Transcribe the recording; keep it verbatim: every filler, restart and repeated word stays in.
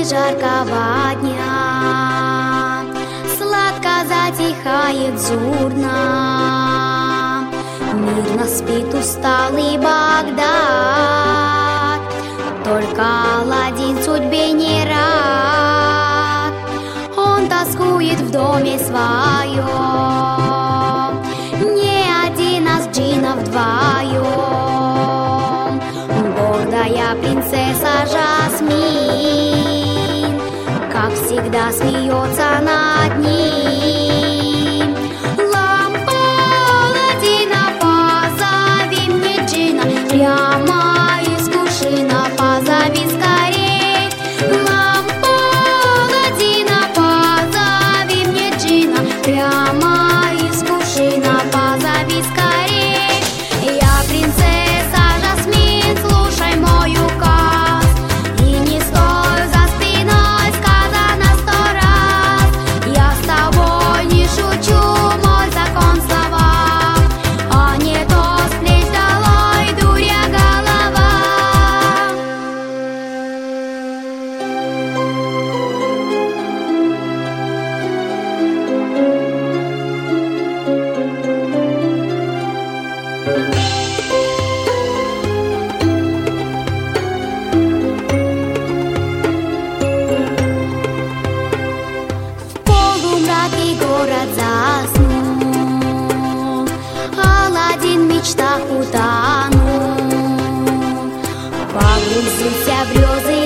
жаркого дня сладко затихает зурна. Мирно спит усталый Багдад, только Аладдин судьбе не рад. Он тоскует в доме своем, не один, а с джинном вдвоем. Гордая принцесса Жасмин, как всегда, смеется над ним. Лампа Аладдина, позови мне джинна, прямо из кувшина, позови скорей. Лампа Аладдина, позови мне джинна, прямо из кувшина, позови скорей. Я принцесса Жасмин, слушай мой указ, и не стой за спиной, сказано сто раз. Я с тобой не шучу, мой закон слова, а не то с плеч долой, дуря голова. В полумраке город заснул, Аладдин в мечтах утонул, погрузился в грезы